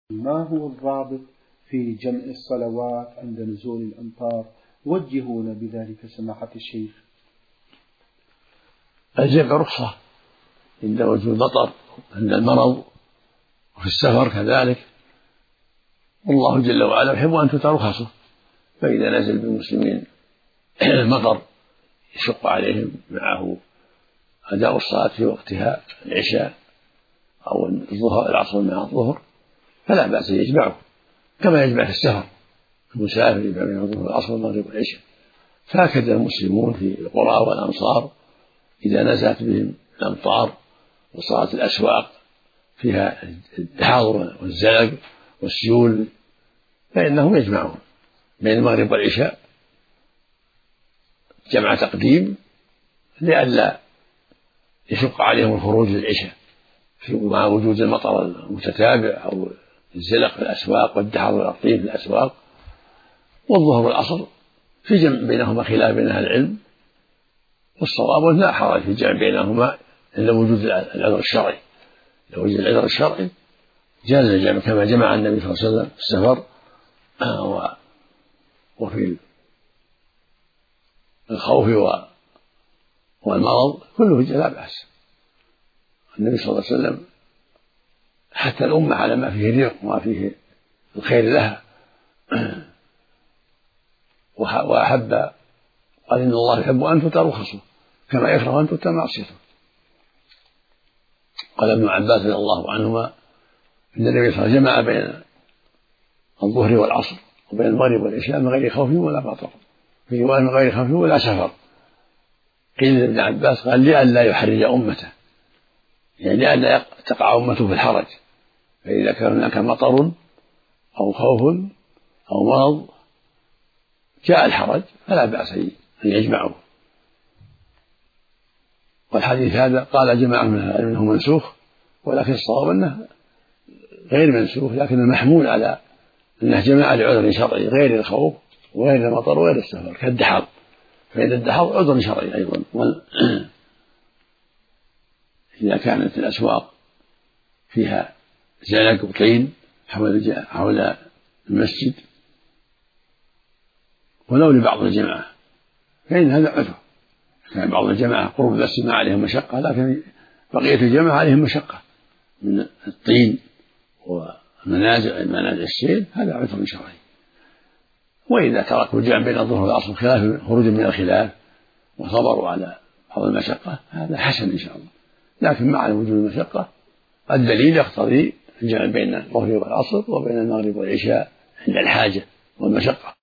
ما هو الضابط في جمع الصلوات عند نزول الأمطار؟ وجهونا بذلك سماحة الشيخ. الجمع رخصة عند وجود مطر، عند المرض، وفي السفر كذلك، والله جل وعلا يحب أن تؤتى رخصه. فإذا نزل بالمسلمين مطر يشق عليهم معه أداء الصلاة في وقتها، العشاء أو الظهر، العصر مع الظهر، فلا بأس يجمعه كما يجمع في السفر. المسافر يجمع بين الظهر والعصر والمغرب والعشاء. فهكذا المسلمون في القرى والأمصار إذا نزلت بهم الأمطار وصارت الأسواق فيها الدحاضر والزلق والسيول فإنهم يجمعون بين المغرب والعشاء جمع تقديم لئلا يشق عليهم الخروج للعشاء مع وجود المطر المتتابع أو الزلق في الأسواق والدحاضر والطين في الأسواق. والظهر والعصر في جمع بينهما خلاف بين أهل العلم، والصواب لا حرج في الجمع بينهما إلا وجود العذر الشرعي. لو وجد العذر الشرعي جاز الجمع كما جمع النبي صلى الله عليه وسلم في السفر وفي الخوف والمرض كله لا بأس. النبي صلى الله عليه وسلم حتى الأمة على ما فيه ريق وما فيه الخير لها، وأحب قال إن الله يحب أن تؤتى رخصه كما يكره أن تؤتى معصيته. قال ابن عباس رضي الله عنهما إن النبي صلى الله عليه وسلم جمع بين الظهر والعصر وبين المغرب والعشاء من غير خوف ولا مطر، في رواية من غير خوف ولا سفر. قيل لابن عباس قال لئلا يحرج أمته، يعني لئلا تقع أمته في الحرج، فإذا كان هناك مطر أو خوف أو مرض جاء الحرج فلا بأس أن يجمعه. والحديث هذا قال جماعة منه منسوخ، ولكن الصواب أنه غير منسوخ، لكن محمول على أنه جمع لعذر شرعي غير الخوف وغير المطر وغير السفر كالدحاض، فإن الدحاض عذر شرعي أيضا. إذا كانت الأسواق فيها زلق وطين حول المسجد ولو لبعض الجماعة فإن هذا عذر. كان بعض الجماعة قرب المسجد ما عليهم مشقة، لكن بقية الجماعة عليهم مشقة من الطين ومنازع السيل، هذا عذر شرعي. وإذا تركوا الجمع بين الظهر والعصر خروجا من الخلاف وصبروا على بعض المشقة هذا حسن إن شاء الله، لكن مع وجود المشقة الدليل يقتضي الجمع بين الظهر والعصر وبين المغرب والعشاء عند الحاجة والمشقة.